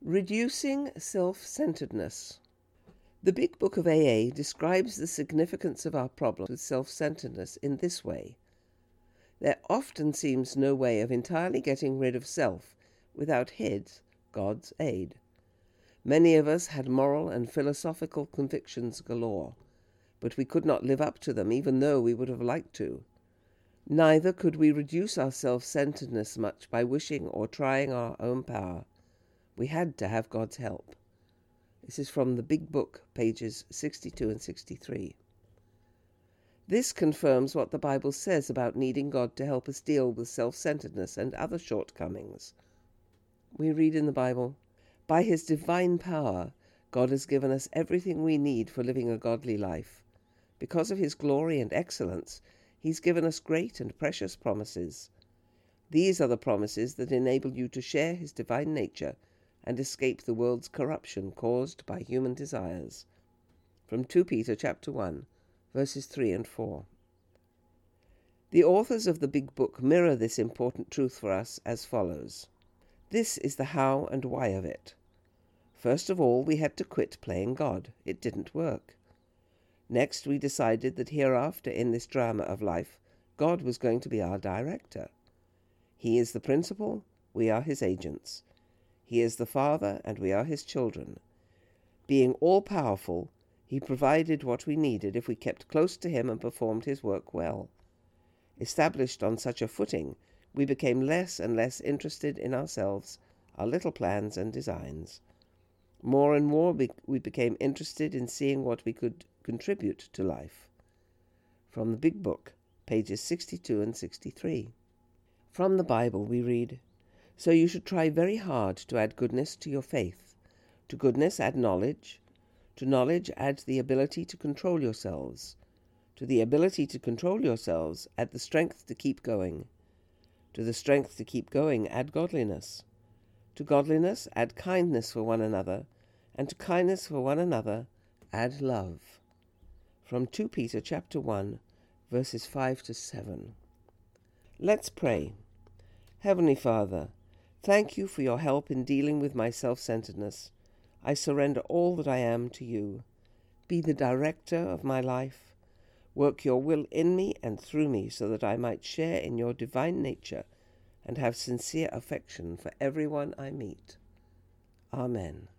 Reducing self-centeredness. The Big Book of AA describes the significance of our problem with self-centeredness in this way. There often seems no way of entirely getting rid of self without His, God's, aid. Many of us had moral and philosophical convictions galore, but we could not live up to them even though we would have liked to. Neither could we reduce our self-centeredness much by wishing or trying our own power. We had to have God's help. This is from the Big Book, pages 62 and 63. This confirms what the Bible says about needing God to help us deal with self-centeredness and other shortcomings. We read in the Bible, "By His divine power, God has given us everything we need for living a godly life. Because of His glory and excellence, He's given us great and precious promises. These are the promises that enable you to share His divine nature and escape the world's corruption caused by human desires." From 2 Peter chapter 1, verses 3 and 4. The authors of the Big Book mirror this important truth for us as follows. This is the how and why of it. First of all, we had to quit playing God. It didn't work. Next, we decided that hereafter in this drama of life, God was going to be our director. He is the principal, we are His agents. He is the Father, and we are His children. Being all-powerful, He provided what we needed if we kept close to Him and performed His work well. Established on such a footing, we became less and less interested in ourselves, our little plans and designs. More and more we became interested in seeing what we could contribute to life. From the Big Book, pages 62 and 63. From the Bible we read, "So you should try very hard to add goodness to your faith. To goodness add knowledge. To knowledge add the ability to control yourselves. To the ability to control yourselves add the strength to keep going. To the strength to keep going add godliness. To godliness add kindness for one another, and to kindness for one another add love." From 2 Peter chapter 1, verses 5 to 7. Let's pray. Heavenly Father, thank you for your help in dealing with my self-centeredness. I surrender all that I am to you. Be the director of my life. Work your will in me and through me so that I might share in your divine nature and have sincere affection for everyone I meet. Amen.